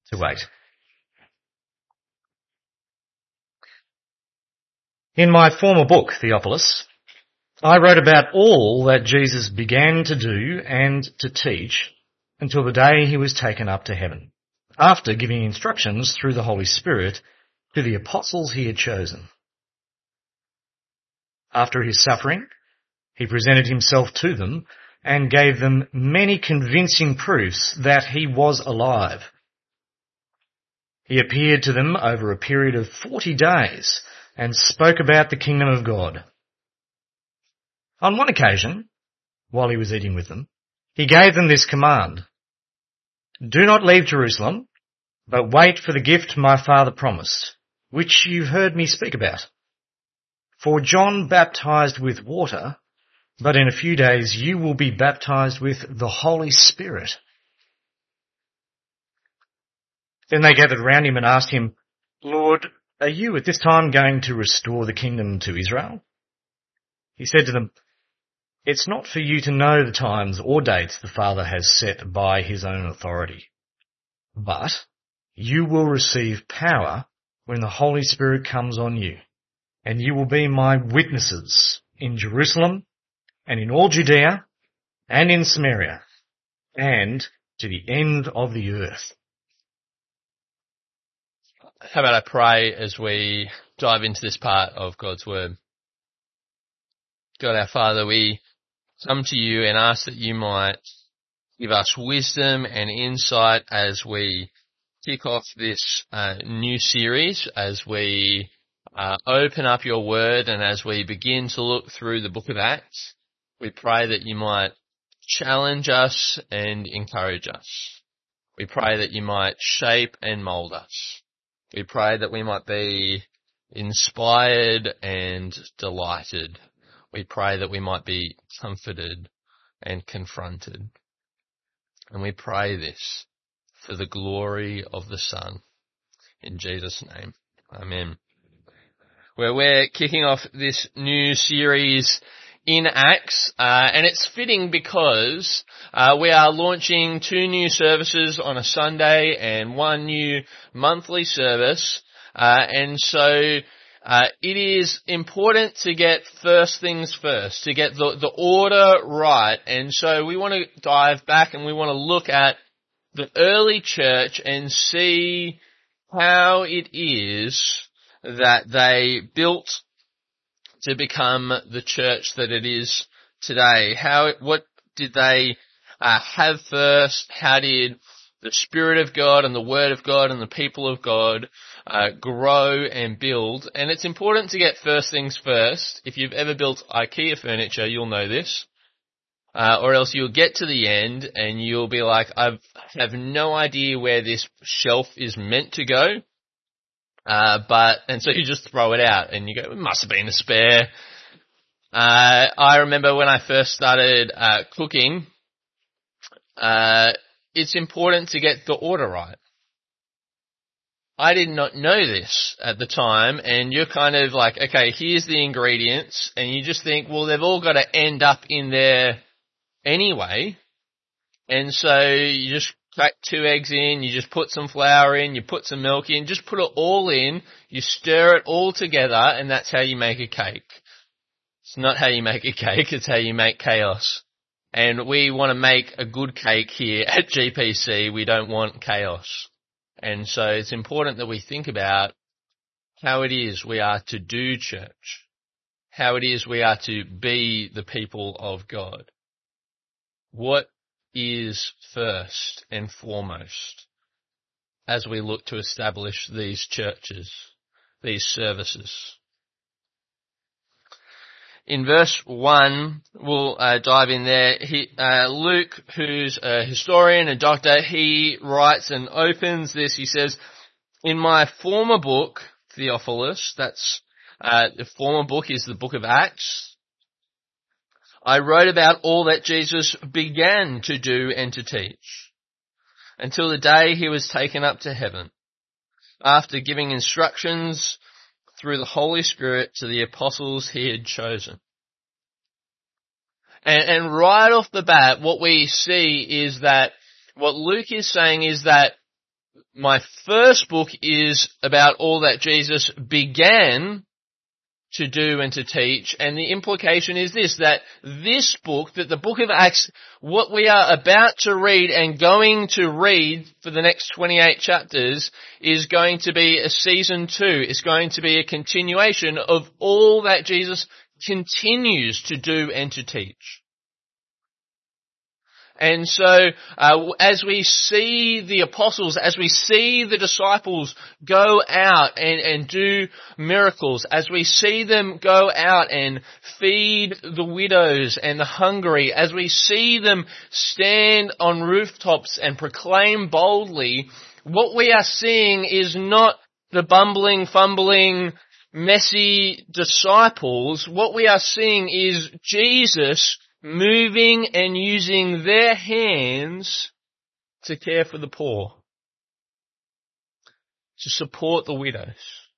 to 8. In my former book, Theophilus, I wrote about all that Jesus began to do and to teach until the day he was taken up to heaven, after giving instructions through the Holy Spirit to the apostles he had chosen. After his suffering, he presented himself to them and gave them many convincing proofs that he was alive. He appeared to them over a period of 40 days and spoke about the kingdom of God. On one occasion, while he was eating with them, he gave them this command: "Do not leave Jerusalem, but wait for the gift my Father promised, which you've heard me speak about. For John baptized with water, but in a few days you will be baptized with the Holy Spirit." Then they gathered round him and asked him, "Lord, are you at this time going to restore the kingdom to Israel?" He said to them, "It's not for you to know the times or dates the Father has set by his own authority. But you will receive power when the Holy Spirit comes on you, and you will be my witnesses in Jerusalem and in all Judea and in Samaria and to the end of the earth." How about I pray as we dive into this part of God's Word? God our Father, we come to you and ask that you might give us wisdom and insight as we kick off this new series, as we open up your Word and as we begin to look through the book of Acts. We pray that you might challenge us and encourage us. We pray that you might shape and mould us. We pray that we might be inspired and delighted. We pray that we might be comforted and confronted. And we pray this for the glory of the Son. In Jesus' name, amen. Where we're kicking off this new series in Acts, and it's fitting because we are launching 2 new services on a Sunday and 1 new monthly service, and so it is important to get first things first, to get the order right. And so we want to dive back and we want to look at the early church and see how it is that they built to become the church that it is today. What did they have first? How did the Spirit of God and the Word of God and the people of God grow and build? And it's important to get first things first. If you've ever built IKEA furniture, you'll know this. Or else you'll get to the end and you'll be like, I have no idea where this shelf is meant to go. And so you just throw it out and you go, it must have been a spare. I remember when I first started cooking, it's important to get the order right. I did not know this at the time, and you're kind of like, okay, here's the ingredients, and you just think, well, they've all got to end up in there anyway. And so you just crack 2 eggs in, you just put some flour in, you put some milk in, just put it all in, you stir it all together, and that's how you make a cake. It's not how you make a cake, it's how you make chaos. And we want to make a good cake here at GPC, we don't want chaos. And so it's important that we think about how it is we are to do church, how it is we are to be the people of God. What is first and foremost as we look to establish these churches, these services? In verse 1, we'll dive in there. Luke, who's a historian, a doctor, he writes and opens this. He says, in my former book, Theophilus, that's the former book is the book of Acts, I wrote about all that Jesus began to do and to teach until the day he was taken up to heaven, after giving instructions through the Holy Spirit to the apostles he had chosen. And right off the bat, what we see is that what Luke is saying is that my first book is about all that Jesus began to do and to teach, and the implication is this, that this book, that the book of Acts, what we are about to read and going to read for the next 28 chapters, is going to be a season 2. It's going to be a continuation of all that Jesus continues to do and to teach. And so, as we see the apostles, as we see the disciples go out and do miracles, as we see them go out and feed the widows and the hungry, as we see them stand on rooftops and proclaim boldly, what we are seeing is not the bumbling, fumbling, messy disciples. What we are seeing is Jesus moving and using their hands to care for the poor, to support the widows.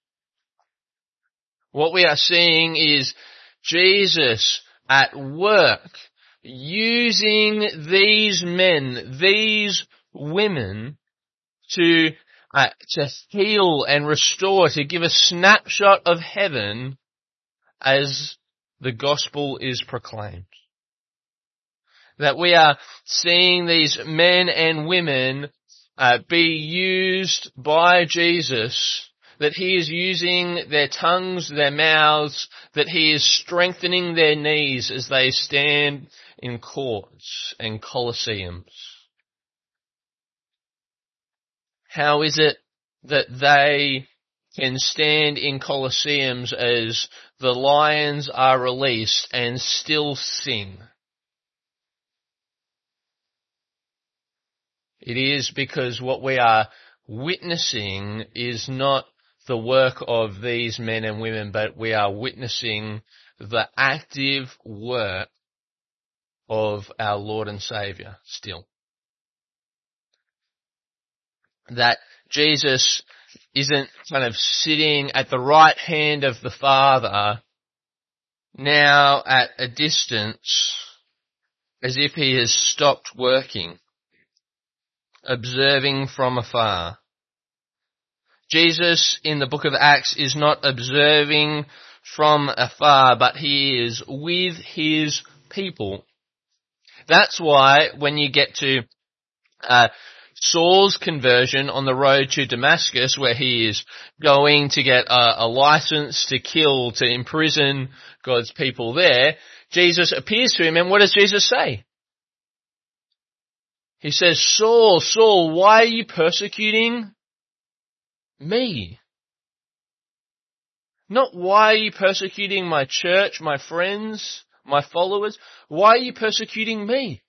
What we are seeing is Jesus at work, using these men, these women, to heal and restore, to give a snapshot of heaven as the gospel is proclaimed. That we are seeing these men and women be used by Jesus, that he is using their tongues, their mouths, that he is strengthening their knees as they stand in courts and colosseums. How is it that they can stand in colosseums as the lions are released and still sing? It is because what we are witnessing is not the work of these men and women, but we are witnessing the active work of our Lord and Saviour still. That Jesus isn't kind of sitting at the right hand of the Father, now at a distance, as if he has stopped working, observing from afar. Jesus in the book of Acts is not observing from afar, but he is with his people. That's why when you get to Saul's conversion on the road to Damascus, where he is going to get a license to kill, to imprison God's people there, Jesus appears to him, and what does Jesus say? He says, Saul, Saul, why are you persecuting me? Not why are you persecuting my church, my friends, my followers? Why are you persecuting me?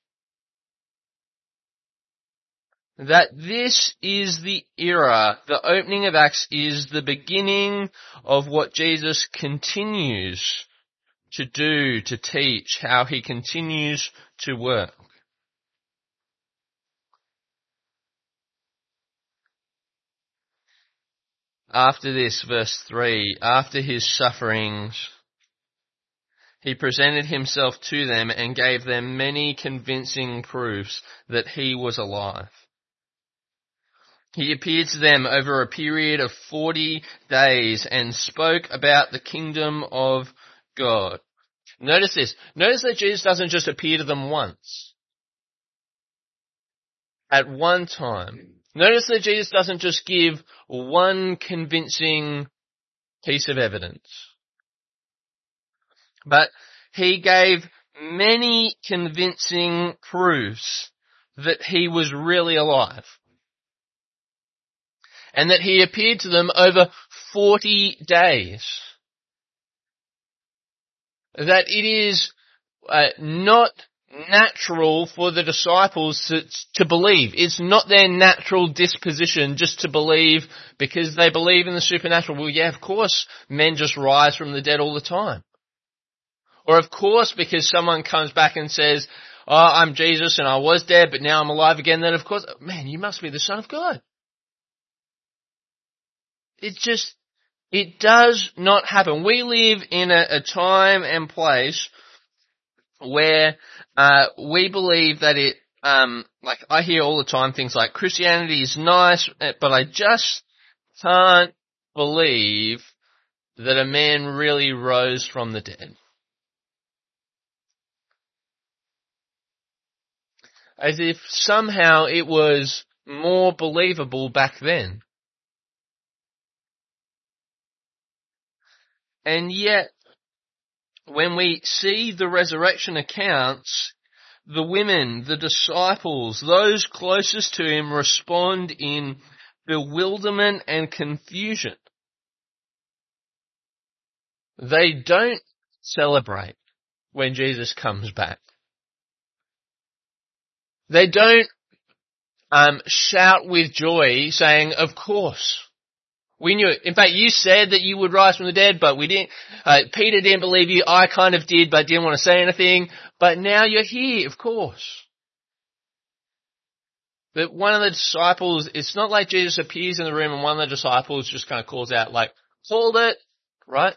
That this is the era, the opening of Acts is the beginning of what Jesus continues to do, to teach, how he continues to work. After this, verse 3, after his sufferings, he presented himself to them and gave them many convincing proofs that he was alive. He appeared to them over a period of 40 days and spoke about the kingdom of God. Notice this. Notice that Jesus doesn't just appear to them once. At one time. Notice that Jesus doesn't just give one convincing piece of evidence, but he gave many convincing proofs that he was really alive, and that he appeared to them over 40 days. That it is not natural for the disciples to believe. It's not their natural disposition just to believe because they believe in the supernatural. Well, yeah, of course, men just rise from the dead all the time. Or of course, because someone comes back and says, oh, I'm Jesus and I was dead, but now I'm alive again, then of course, man, you must be the Son of God. It does not happen. We live in a time and place where we believe that like I hear all the time things like Christianity is nice, but I just can't believe that a man really rose from the dead. As if somehow it was more believable back then. And yet, when we see the resurrection accounts, the women, the disciples, those closest to him respond in bewilderment and confusion. They don't celebrate when Jesus comes back. They don't shout with joy saying, of course, we knew it. In fact, you said that you would rise from the dead, but we didn't. Peter didn't believe you. I kind of did, but didn't want to say anything. But now you're here, of course. But one of the disciples, it's not like Jesus appears in the room and one of the disciples just kind of calls out like, called it, right?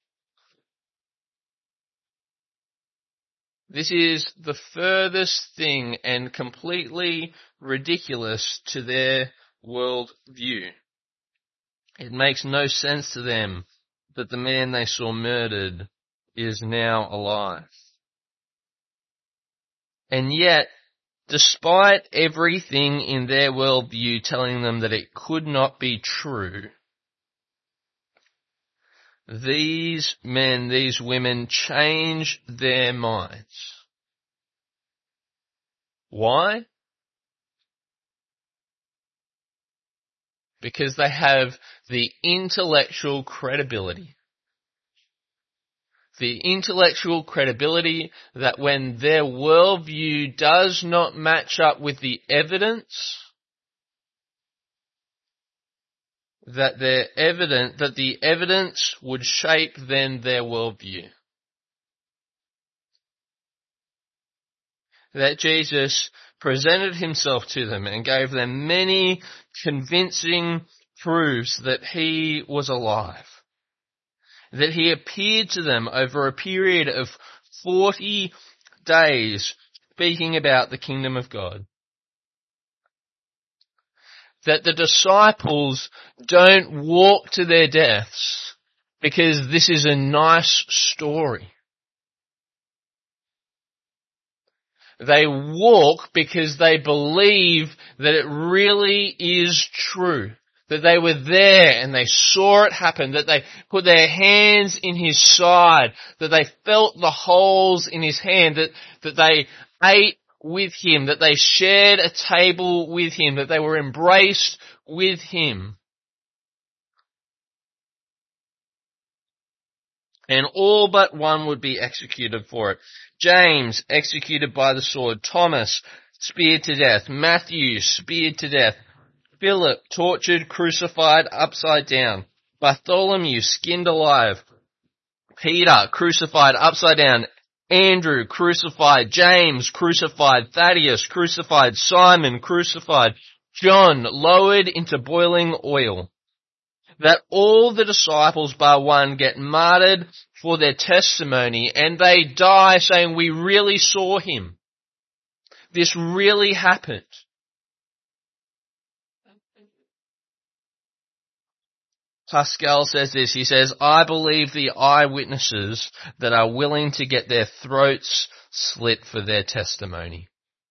This is the furthest thing and completely ridiculous to their world view. It makes no sense to them that the man they saw murdered is now alive. And yet, despite everything in their worldview telling them that it could not be true, these men, these women change their minds. Why? Because they have the intellectual credibility. The intellectual credibility that when their worldview does not match up with the evidence, that the evidence would shape then their worldview. That Jesus presented himself to them and gave them many convincing proofs that he was alive. That he appeared to them over a period of 40 days speaking about the kingdom of God. That the disciples don't walk to their deaths because this is a nice story. They walk because they believe that it really is true. That they were there and they saw it happen. That they put their hands in his side. That they felt the holes in his hand. That they ate with him. That they shared a table with him. That they were embraced with him. And all but one would be executed for it. James, executed by the sword. Thomas, speared to death. Matthew, speared to death. Philip, tortured, crucified, upside down. Bartholomew, skinned alive. Peter, crucified, upside down. Andrew, crucified. James, crucified. Thaddeus, crucified. Simon, crucified. John, lowered into boiling oil. That all the disciples bar one get martyred for their testimony and they die saying, we really saw him. This really happened. Pascal says this, he says, I believe the eyewitnesses that are willing to get their throats slit for their testimony.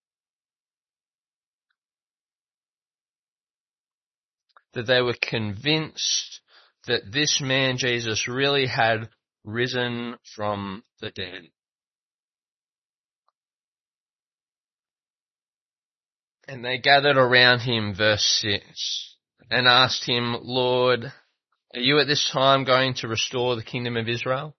That they were convinced that this man, Jesus, really had risen from the dead. And they gathered around him, verse 6, and asked him, Lord, are you at this time going to restore the kingdom of Israel?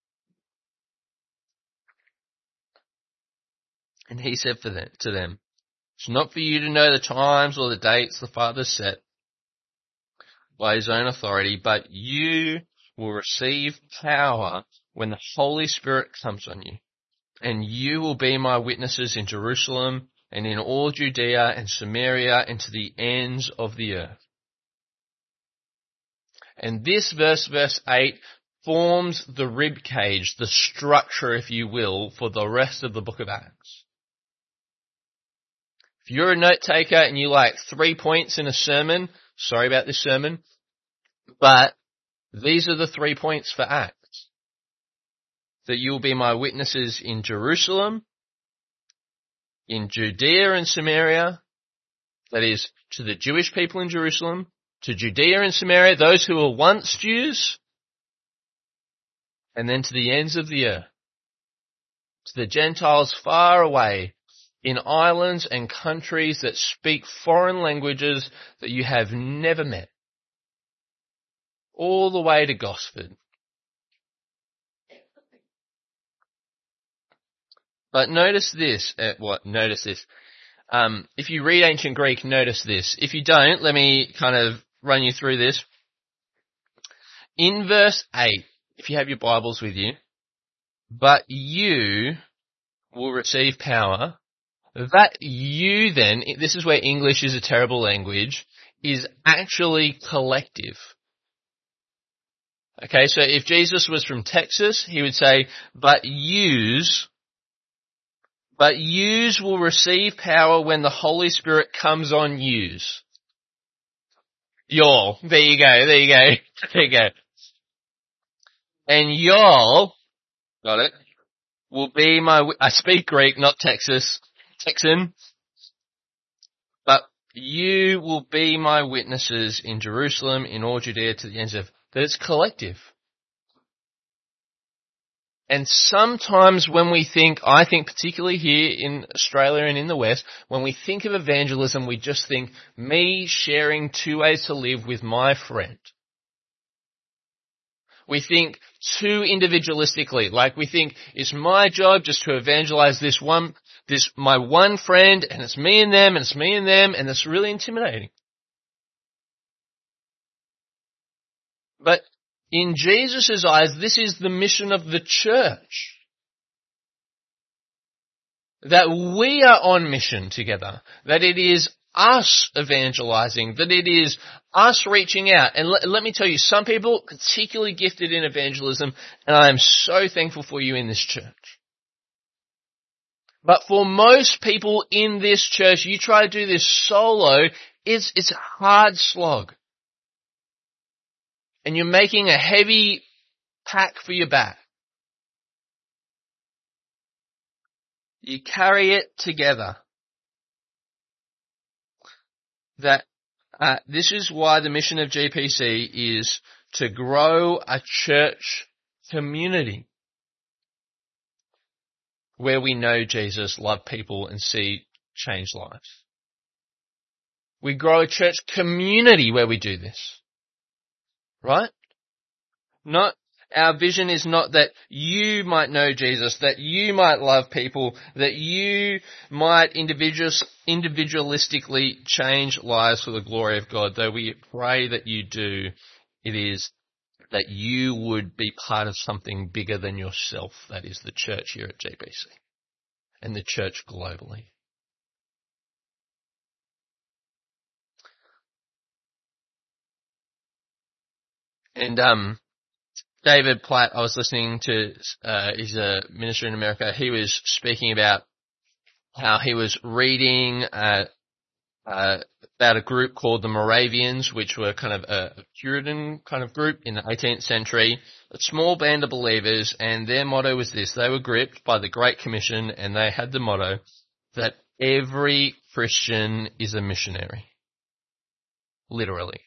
And he said to them, it's not for you to know the times or the dates the Father set by his own authority, but you will receive power when the Holy Spirit comes on you. And you will be my witnesses in Jerusalem and in all Judea and Samaria and to the ends of the earth. And this verse 8, forms the rib cage, the structure, if you will, for the rest of the book of Acts. If you're a note taker and you like 3 points in a sermon, sorry about this sermon, but these are the 3 points for Acts. That you will be my witnesses in Jerusalem, in Judea and Samaria, that is, to the Jewish people in Jerusalem, to Judea and Samaria, those who were once Jews, and then to the ends of the earth, to the Gentiles far away, in islands and countries that speak foreign languages that you have never met, all the way to Gosford. But notice this. Notice this. If you read ancient Greek, notice this. If you don't, let me kind of run you through this. In verse 8, if you have your Bibles with you, but you will receive power. That you then, this is where English is a terrible language, is actually collective. Okay, so if Jesus was from Texas, he would say, but yous will receive power when the Holy Spirit comes on yous. Y'all. There you go. And y'all, got it, will be I speak Greek, not Texan, but you will be my witnesses in Jerusalem, in all Judea, to the ends of, that it's collective. And sometimes when we think, I think particularly here in Australia and in the West, when we think of evangelism, we just think me sharing 2 ways to live with my friend. We think too individualistically, like we think it's my job just to evangelize my one friend, and it's me and them, and it's me and them, and it's really intimidating. But in Jesus' eyes, this is the mission of the church. That we are on mission together. That it is us evangelizing. That it is us reaching out. And let me tell you, some people are particularly gifted in evangelism, and I am so thankful for you in this church. But for most people in this church, you try to do this solo, it's a hard slog. And you're making a heavy pack for your back. You carry it together. This is why the mission of GPC is to grow a church community where we know Jesus, love people, and see change lives. We grow a church community where we do this. Right? Our vision is not that you might know Jesus, that you might love people, that you might individualistically change lives for the glory of God. Though we pray that you do, it is that you would be part of something bigger than yourself. That is the church here at GBC and the church globally. And David Platt, I was listening to, he's a minister in America. He was speaking about how he was reading about a group called the Moravians, which were kind of a Puritan kind of group in the 18th century, a small band of believers, and their motto was this. They were gripped by the Great Commission, and they had the motto that every Christian is a missionary. Literally.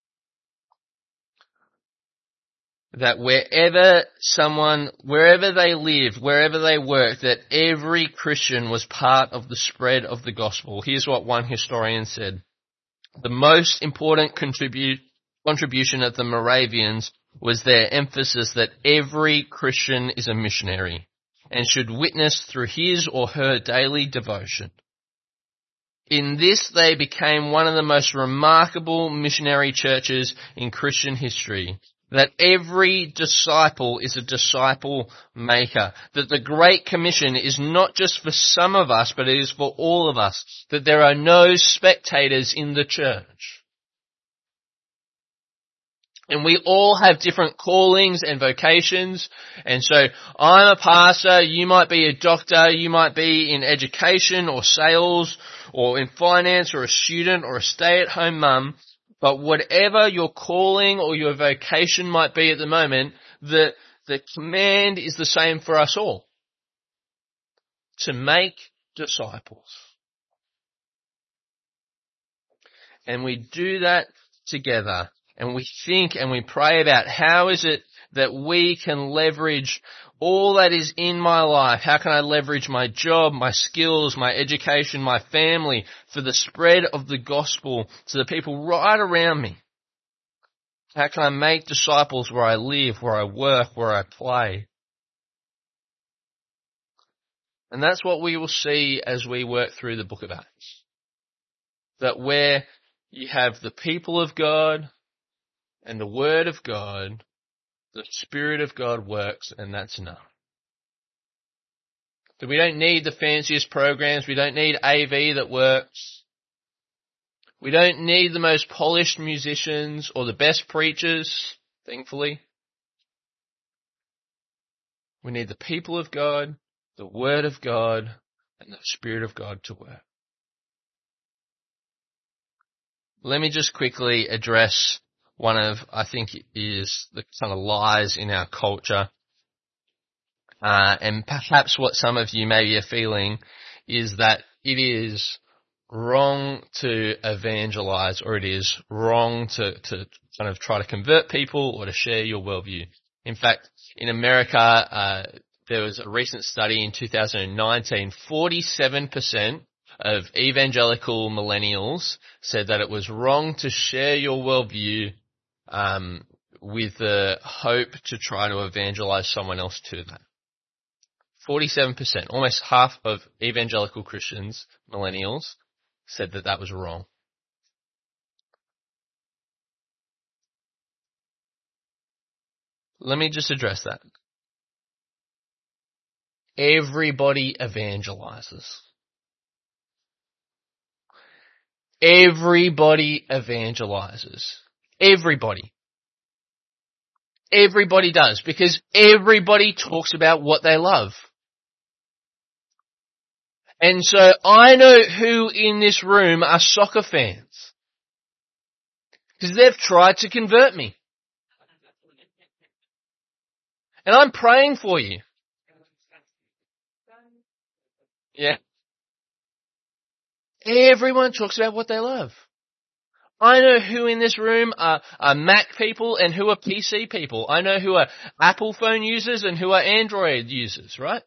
That wherever they lived, wherever they worked, that every Christian was part of the spread of the gospel. Here's what one historian said. The most important contribution of the Moravians was their emphasis that every Christian is a missionary and should witness through his or her daily devotion. In this, they became one of the most remarkable missionary churches in Christian history. That every disciple is a disciple maker. That the Great Commission is not just for some of us, but it is for all of us. That there are no spectators in the church. And we all have different callings and vocations. And so I'm a pastor, you might be a doctor, you might be in education or sales or in finance or a student or a stay-at-home mum. But whatever your calling or your vocation might be at the moment, the command is the same for us all. To make disciples. And we do that together. And we think and we pray about how is it that we can leverage all that is in my life. How can I leverage my job, my skills, my education, my family for the spread of the gospel to the people right around me? How can I make disciples where I live, where I work, where I play? And that's what we will see as we work through the book of Acts. That where you have the people of God and the Word of God, the Spirit of God works, and that's enough. That we don't need the fanciest programs, we don't need AV that works. We don't need the most polished musicians or the best preachers, thankfully. We need the people of God, the Word of God, and the Spirit of God to work. Let me just quickly address one of, I think, is the kind of lies in our culture. And perhaps what some of you maybe are feeling is that it is wrong to evangelize, or it is wrong to kind of try to convert people or to share your worldview. In fact, in America, there was a recent study in 2019, 47% of evangelical millennials said that it was wrong to share your worldview with the hope to try to evangelize someone else to that. 47%, almost half of evangelical Christians, millennials, said that that was wrong. Let me just address that. Everybody evangelizes. Everybody evangelizes. Everybody. Everybody does, because everybody talks about what they love. And so I know who in this room are soccer fans. Because they've tried to convert me. And I'm praying for you. Yeah. Everyone talks about what they love. I know who in this room are Mac people and who are PC people. I know who are Apple phone users and who are Android users, right?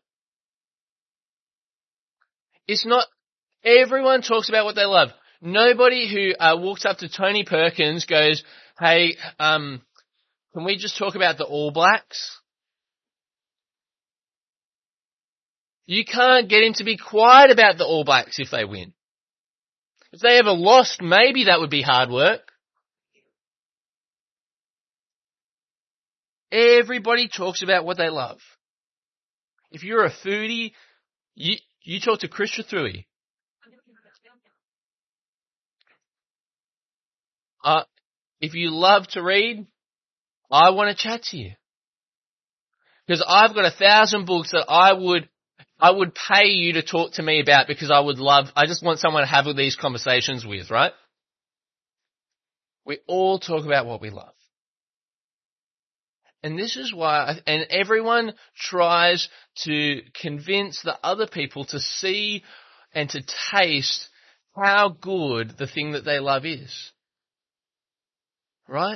It's not, everyone talks about what they love. Nobody who walks up to Tony Perkins goes, hey, can we just talk about the All Blacks? You can't get him to be quiet about the All Blacks if they win. If they ever lost, maybe that would be hard work. Everybody talks about what they love. If you're a foodie, you talk to Chris Thrui. If you love to read, I want to chat to you. Because I've got 1,000 books that I would pay you to talk to me about, because I just want someone to have these conversations with, right? We all talk about what we love. And this is why, and everyone tries to convince the other people to see and to taste how good the thing that they love is. Right?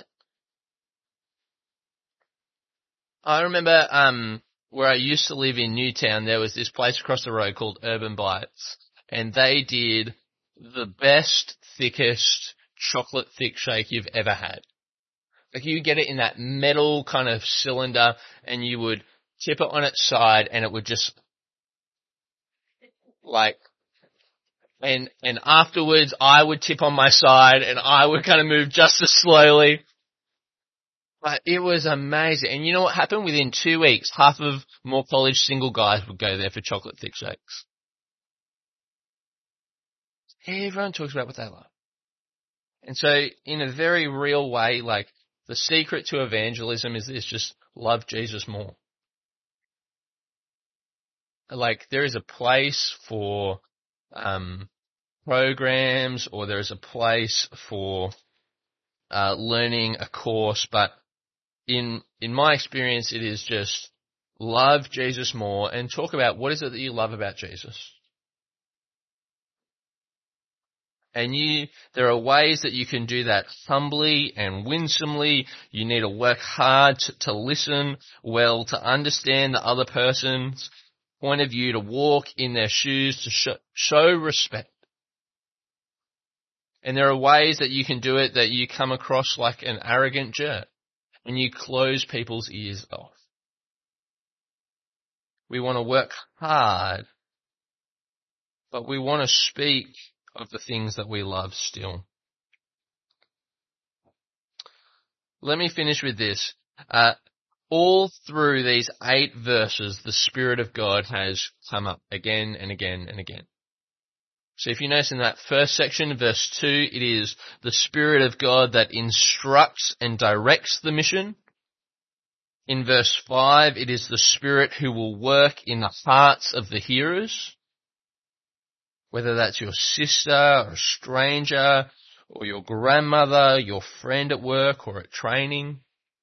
I remember where I used to live in Newtown, there was this place across the road called Urban Bites, and they did the best, thickest chocolate thick shake you've ever had. Like, you get it in that metal kind of cylinder, and you would tip it on its side, and it would just, like, and afterwards I would tip on my side, and I would kind of move just as slowly. But it was amazing. And you know what happened? Within 2 weeks, half of Moore College single guys would go there for chocolate thick shakes. Everyone talks about what they love. And so, in a very real way, like, The secret to evangelism is this: just love Jesus more. Like, there is a place for programs, or there is a place for learning a course, but in my experience, it is just love Jesus more and talk about what is it that you love about Jesus. And there are ways that you can do that humbly and winsomely. You need to work hard to listen well, to understand the other person's point of view, to walk in their shoes, to show respect. And there are ways that you can do it that you come across like an arrogant jerk and you close people's ears off. We want to work hard, but we want to speak of the things that we love still. Let me finish with this. All through these 8 verses, the Spirit of God has come up again and again and again. So if you notice in that first section, verse 2, it is the Spirit of God that instructs and directs the mission. In verse 5, it is the Spirit who will work in the hearts of the hearers, whether that's your sister or a stranger or your grandmother, your friend at work or at training.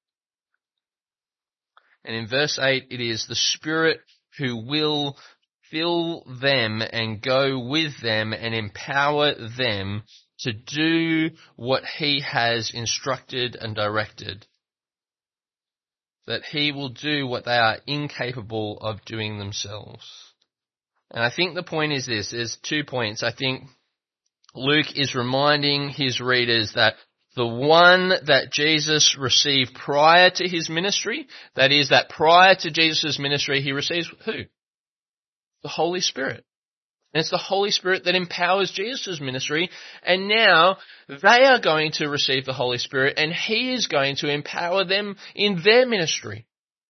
And in verse 8, it is the Spirit who will fill them and go with them and empower them to do what He has instructed and directed. That He will do what they are incapable of doing themselves. And I think the point is this. There's 2 points. I think Luke is reminding his readers that the one that Jesus received prior to His ministry, that is, that prior to Jesus' ministry, He receives who? The Holy Spirit. And it's the Holy Spirit that empowers Jesus' ministry. And now they are going to receive the Holy Spirit and He is going to empower them in their ministry.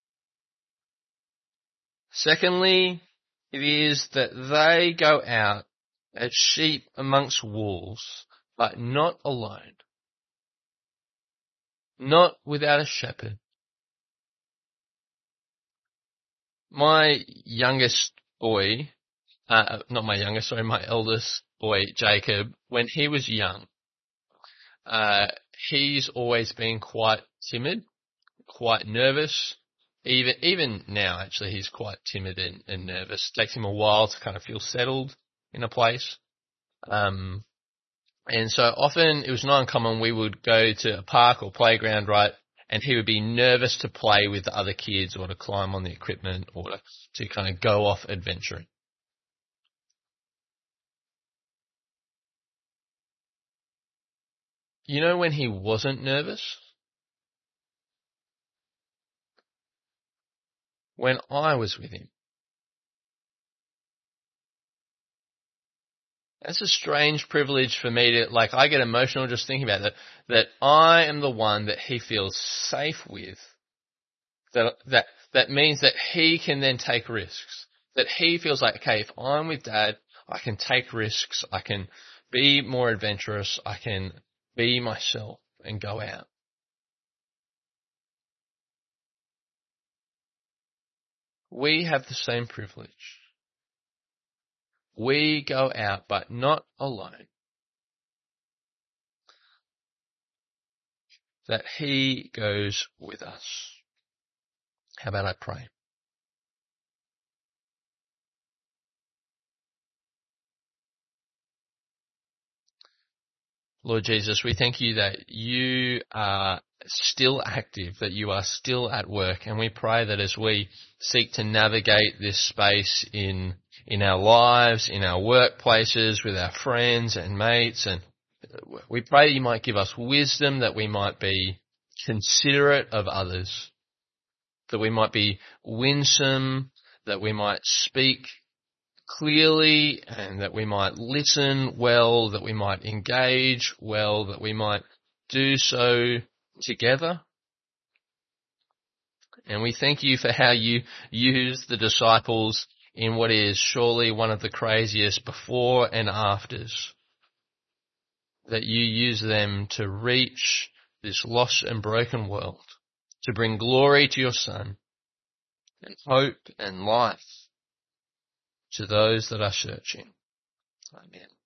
Secondly, it is that they go out as sheep amongst wolves, but not alone. Not without a shepherd. My youngest boy, my eldest boy, Jacob, when he was young, he's always been quite timid, quite nervous. Even now, actually, he's quite timid and nervous. It takes him a while to kind of feel settled in a place. And so often it was not uncommon we would go to a park or playground, right? And he would be nervous to play with the other kids or to climb on the equipment or to kind of go off adventuring. You know when he wasn't nervous? When I was with him. That's a strange privilege for me to, I get emotional just thinking about that I am the one that he feels safe with. That means that he can then take risks. That he feels like, okay, if I'm with Dad, I can take risks, I can be more adventurous, I can be myself and go out. We have the same privilege. We go out, but not alone. That He goes with us. How about I pray? Lord Jesus, we thank You that You are still active, that You are still at work, and we pray that as we seek to navigate this space in our lives, in our workplaces, with our friends and mates, and we pray that You might give us wisdom, that we might be considerate of others, that we might be winsome, that we might speak clearly, and that we might listen well, that we might engage well, that we might do so together. And we thank You for how You use the disciples in what is surely one of the craziest before and afters. That You use them to reach this lost and broken world, to bring glory to your Son and hope and life to those that are searching. Amen.